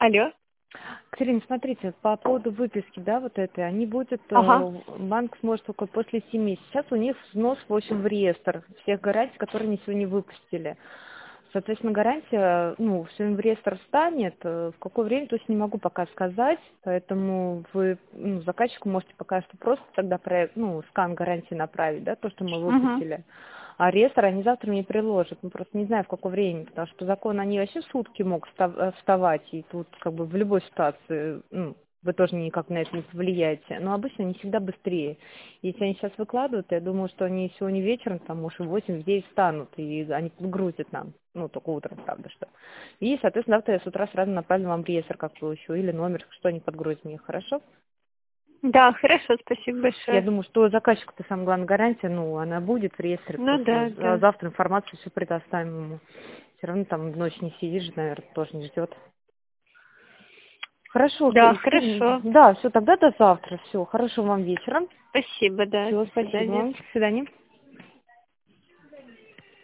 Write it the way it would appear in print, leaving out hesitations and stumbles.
Алло. Катерина, смотрите, по поводу выписки, да, вот этой, они будут, Ага. банк сможет только после 7. Сейчас у них взнос, в общем, в реестр всех гарантий, которые они сегодня выпустили. Соответственно, гарантия, ну, сегодня в реестр встанет, в какое время, то есть не могу пока сказать, поэтому вы, ну, заказчику можете пока что просто тогда проект, ну, скан гарантии направить, да, то, что мы Угу. выпустили. А реестр они завтра мне приложат. Ну, просто не знаю, в какое время, потому что по закону они вообще сутки могут вставать, и тут как бы в любой ситуации, ну, вы тоже никак на это не повлияете. Но обычно они всегда быстрее. Если они сейчас выкладывают, я думаю, что они сегодня вечером, там, может, в 8-9 встанут, и они подгрузят нам. Ну, только утром, правда, что. И, соответственно, завтра я с утра сразу направлю вам реестр, как получу, или номер, что они подгрузят мне, хорошо? Да, хорошо, спасибо Я большое. думаю, что заказчику-то самая главная гарантия, ну, она будет в реестре, Ну просто да, да. завтра информацию все предоставим ему. Все равно там ночь не сидит же, наверное, тоже не ждет. Хорошо, Да, Катерина, хорошо. да, все, тогда до завтра, все, хорошего вам вечера. Спасибо, да. Все, До спасибо свидания. вам, до свидания.